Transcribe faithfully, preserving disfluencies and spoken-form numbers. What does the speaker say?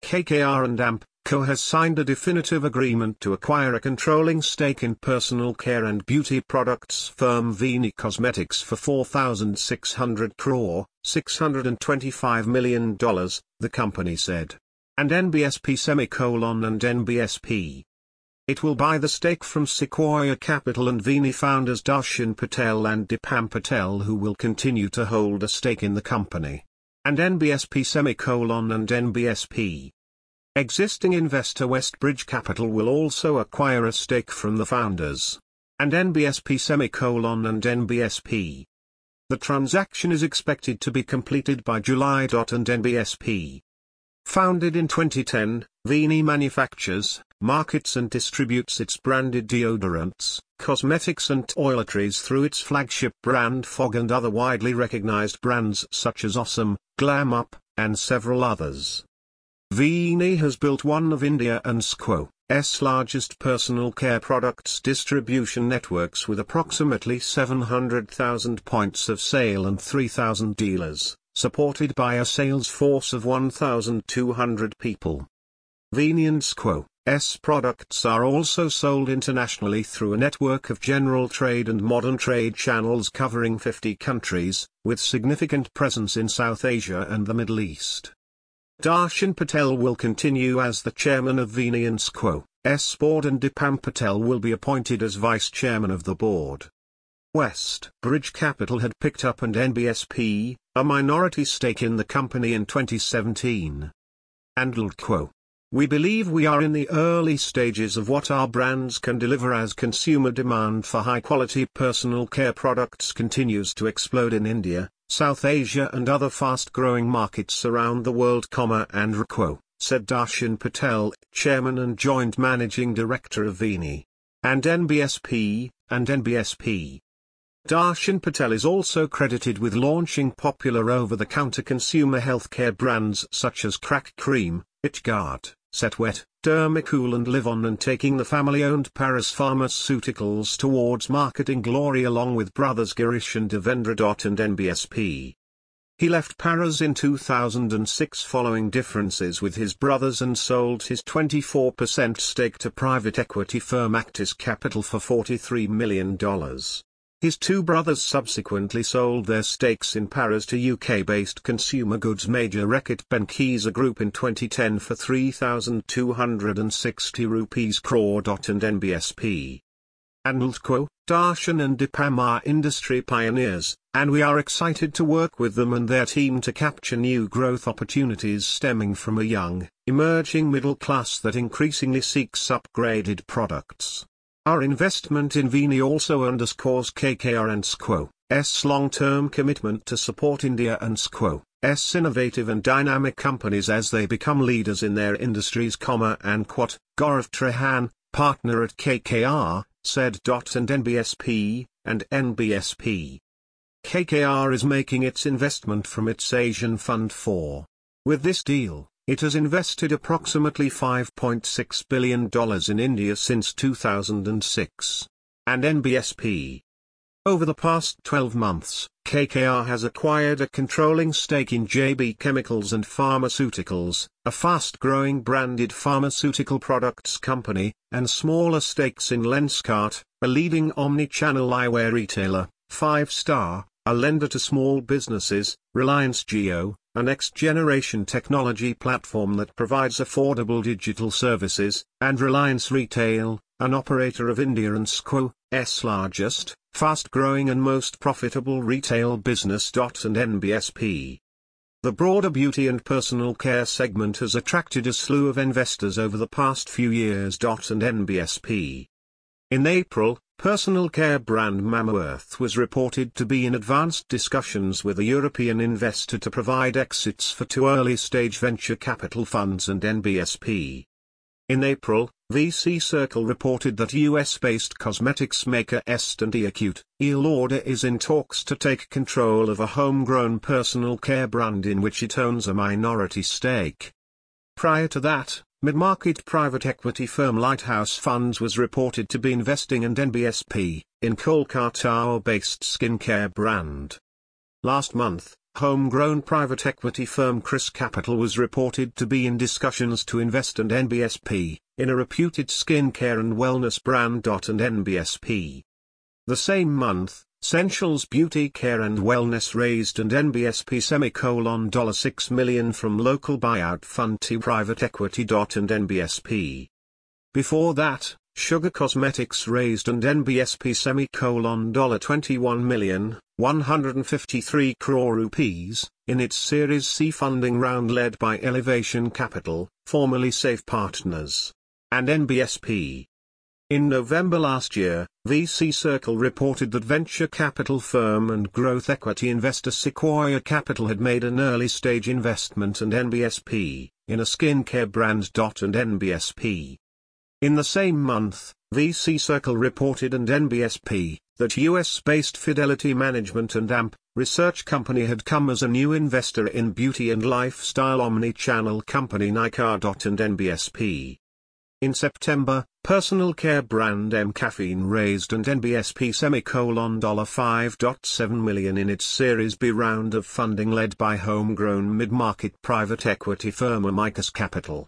K K R and A M P Co has signed a definitive agreement to acquire a controlling stake in personal care and beauty products firm Vini Cosmetics for four thousand six hundred crore, six hundred twenty-five million dollars, the company said. And N B S P semicolon and N B S P. It will buy the stake from Sequoia Capital and Vini founders Darshan Patel and Dipam Patel, who will continue to hold a stake in the company. And N B S P semicolon and N B S P. Existing investor Westbridge Capital will also acquire a stake from the founders. And N B S P semicolon and N B S P. The transaction is expected to be completed by July. And N B S P. Founded in twenty ten, Vini manufactures, markets and distributes its branded deodorants, cosmetics and toiletries through its flagship brand Fog and other widely recognized brands such as Awesome, Glam Up, and several others. Vini has built one of India and Squo's largest personal care products distribution networks with approximately seven hundred thousand points of sale and three thousand dealers, supported by a sales force of one thousand two hundred people. Vini and Squo's products are also sold internationally through a network of general trade and modern trade channels covering fifty countries, with significant presence in South Asia and the Middle East. Darshan Patel will continue as the chairman of Vini and Squo's board and Dipam Patel will be appointed as vice chairman of the board. Westbridge Capital had picked up and N B S P, a minority stake in the company in twenty seventeen. And L Q O. We believe we are in the early stages of what our brands can deliver as consumer demand for high-quality personal care products continues to explode in India, South Asia and other fast-growing markets around the world, and R Q O, said Darshan Patel, chairman and joint managing director of Vini. And N B S P, and N B S P. Darshan Patel is also credited with launching popular over-the-counter consumer healthcare brands such as Crack Cream, ItGuard, Set Wet, Dermacool and Livon, and taking the family-owned Paras Pharmaceuticals towards marketing glory along with brothers Girish and Devendra. And N B S P. He left Paras in two thousand six following differences with his brothers and sold his twenty-four percent stake to private equity firm Actis Capital for forty-three million dollars. His two brothers subsequently sold their stakes in Paras to U K-based consumer goods major Reckitt Benckiser Group in twenty ten for three thousand two hundred sixty rupees crore. And N B S P. And L Q O, Darshan and Dipam are industry pioneers, and we are excited to work with them and their team to capture new growth opportunities stemming from a young, emerging middle class that increasingly seeks upgraded products. Our investment in Vini also underscores K K R and Squo's long-term commitment to support India and Squo's innovative and dynamic companies as they become leaders in their industries, and quote, Gaurav Trehan, partner at K K R, said. And N B S P, and N B S P. K K R is making its investment from its Asian Fund four. With this deal, it has invested approximately five point six billion dollars in India since two thousand six. And N B S P. Over the past twelve months, K K R has acquired a controlling stake in J B Chemicals and Pharmaceuticals, a fast-growing branded pharmaceutical products company, and smaller stakes in Lenskart, a leading omni-channel eyewear retailer, Five Star, a lender to small businesses, Reliance Jio, a next-generation technology platform that provides affordable digital services, and Reliance Retail, an operator of India and Squo's largest, fast-growing and most profitable retail business. And N B S P. The broader beauty and personal care segment has attracted a slew of investors over the past few years. And N B S P. In April, personal care brand Mamaearth was reported to be in advanced discussions with a European investor to provide exits for two early-stage venture capital funds. And N B S P. In April, V C Circle reported that U S-based cosmetics maker Estée Lauder is in talks to take control of a homegrown personal care brand in which it owns a minority stake. Prior to that, mid-market private equity firm Lighthouse Funds was reported to be investing in N B S P, in Kolkata-based skincare brand. Last month, Homegrown private equity firm Chris Capital was reported to be in discussions to invest in N B S P, in a reputed skincare and wellness brand. And N B S P. The same month, Essentials Beauty Care and Wellness raised and N B S P semicolon six million dollars from local buyout fund T Private Equity. And N B S P. Before that, Sugar Cosmetics raised and N B S P semicolon twenty-one million, one hundred fifty-three crore rupees, in its Series C funding round led by Elevation Capital, formerly Safe Partners. And N B S P. In November last year, V C Circle reported that venture capital firm and growth equity investor Sequoia Capital had made an early-stage investment in N B S P, in a skincare brand. And N B S P. In the same month, V C Circle reported and N B S P, that U S-based Fidelity Management and A M P, research company had come as a new investor in beauty and lifestyle omni-channel company Nykaa. And N B S P. In September, personal care brand M Caffeine raised and N B S P semicolon five point seven million in its Series B round of funding led by homegrown mid-market private equity firm Amicus Capital.